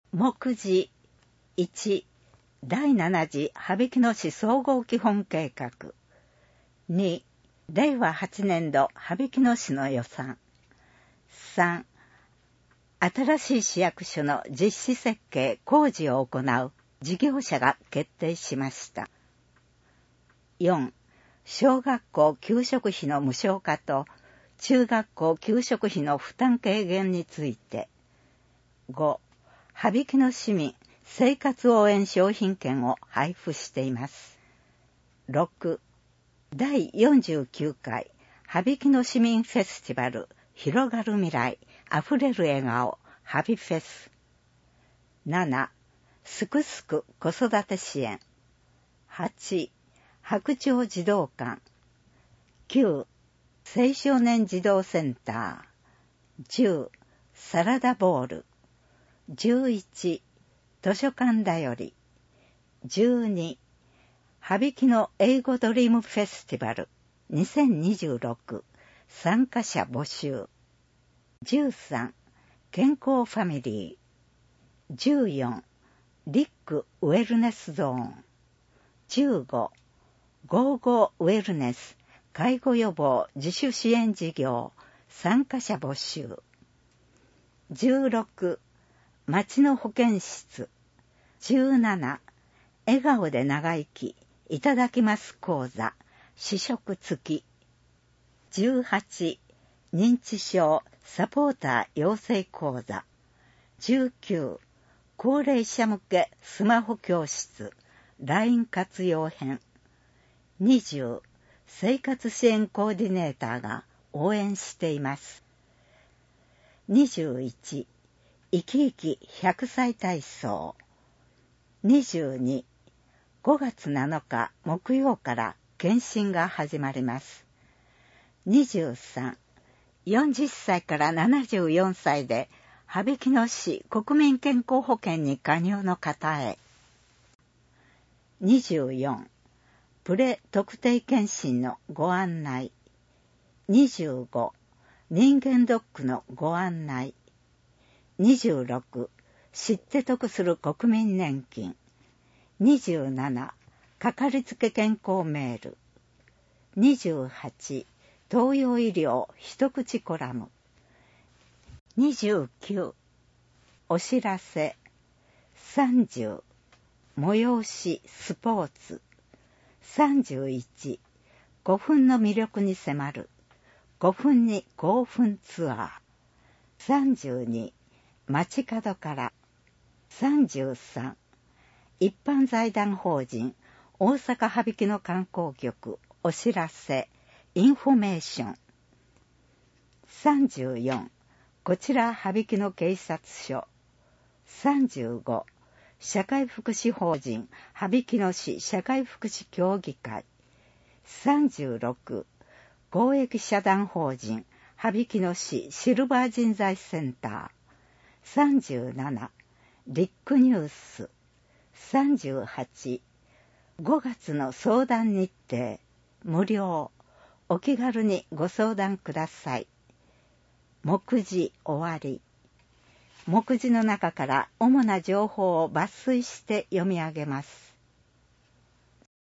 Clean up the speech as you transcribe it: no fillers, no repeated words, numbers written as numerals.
目次1、第7次羽曳野市総合基本計画。2、令和8年度羽曳野市の予算。3、新しい市役所の実施設計工事を行う事業者が決定しました。4、小学校給食費の無償化と中学校給食費の負担軽減について。5、羽曳野市民生活応援商品券を配布しています。6、第49回羽曳野市民フェスティバル広がる未来あふれる笑顔ハビフェス。7、すくすく子育て支援。8、白鳥児童館。9、青少年児童センター。10、サラダボール。11、図書館だより。12、羽曳野英語ドリームフェスティバル2026参加者募集。13、健康ファミリー。14、リックウェルネスゾーン。15、ゴーゴーウェルネス介護予防自主支援事業参加者募集。16、町の保健室。17、笑顔で長生きいただきます講座試食付き。18、認知症サポーター養成講座。19、高齢者向けスマホ教室 LINE 活用編。20、生活支援コーディネーターが応援しています。21、生き生き100歳体操。22、5月7日木曜から検診が始まります。23、40歳から74歳で羽曳野市国民健康保険に加入の方へ。24、プレ特定検診のご案内。25、人間ドックのご案内。26、知って得する国民年金。27、かかりつけ健康メール。28、東洋医療一口コラム。29、お知らせ。30、催しスポーツ。31、5分の魅力に迫る5分に興奮ツアー。32、街角から。33、一般財団法人大阪羽曳野観光局お知らせインフォメーション。34、こちら羽曳野警察署。35、社会福祉法人羽曳野市社会福祉協議会。36、公益社団法人羽曳野市シルバー人材センター。37、ビッグニュース。38、5月の相談日程無料。お気軽にご相談ください。目次終わり。目次の中から主な情報を抜粋して読み上げます。